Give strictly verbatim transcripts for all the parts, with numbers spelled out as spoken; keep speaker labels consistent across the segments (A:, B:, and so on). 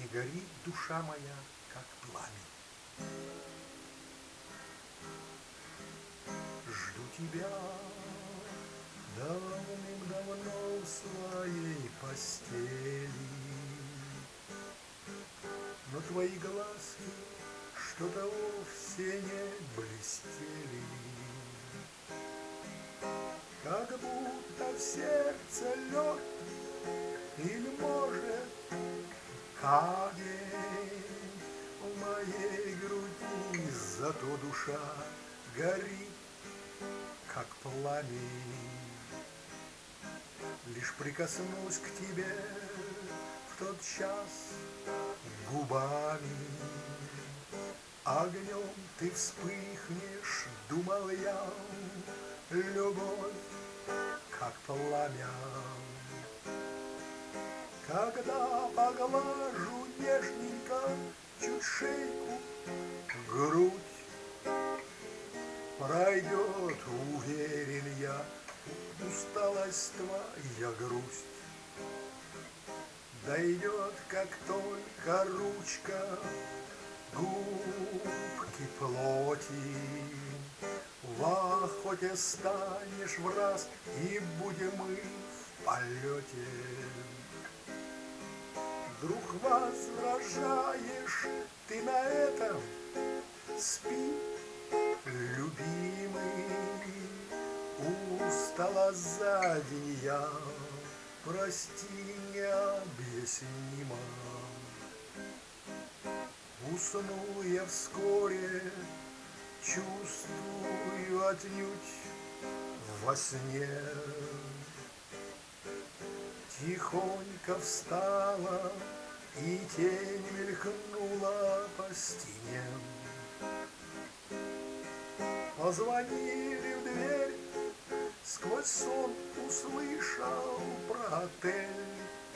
A: не горит душа моя, как пламя. Жду тебя давным-давно в своей постели, но твои глазки что-то вовсе не блестели, как будто в сердце лед, или, может, камень в моей груди, зато душа горит, как пламень. Лишь прикоснусь к тебе в тот час губами, огнем ты вспыхнешь, думал я, любовь, как пламя. Когда поглажу нежненько чуть шейку, грудь, пройдет, уверен я, усталость твоя, грусть. Дойдет, как только ручка губки плоти, в охоте станешь враз, и будем мы в полете. Вдруг возражаешь ты на этом, спи, любимый, устала за день я, прости, необъяснимо. Усну я вскоре, чувствую отнюдь во сне. Тихонько встала, и тень мелькнула по стене. Позвонили в дверь, сквозь сон услышал про отель.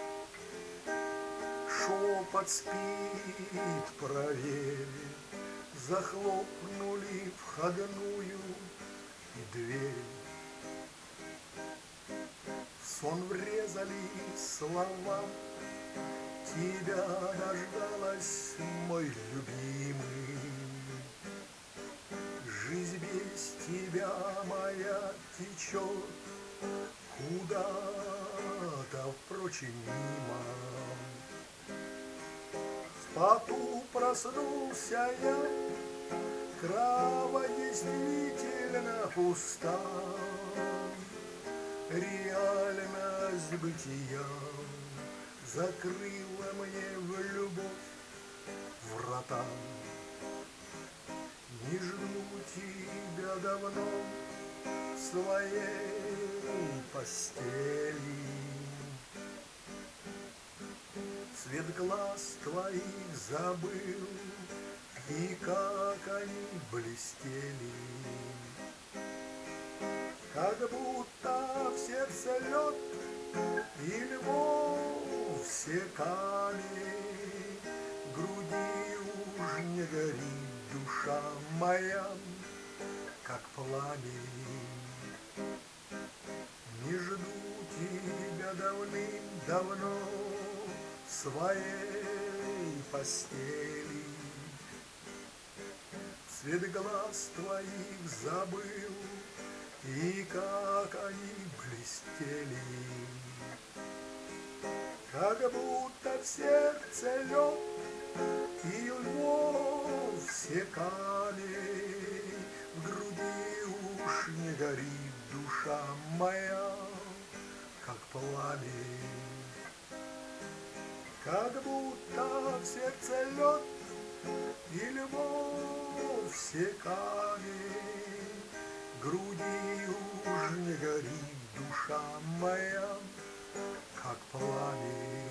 A: Шепот спит, проверь, захлопнули входную и дверь. В сон врезались слова, тебя дождалась, мой любимый. Жизнь без тебя моя течет куда-то, впрочем, мимо. В поту проснулся я, кровать действительно пуста. Реальность бытия закрыла мне в любовь врата. Не жду тебя давно в своей постели. Цвет глаз твоих забыл, и как они блестели, как будто в сердце лед, или вовсе камень. В груди уж не горит душа моя, как пламень. Не жду тебя давным-давно в своей постели. Цвет глаз твоих забыл, и как они блестели, как будто в сердце лед, и вовсе камень. В груди уж не горит душа моя, как пламень. Как будто в сердце лед, или вовсе камень. В груди уж не горит душа моя, как пламень.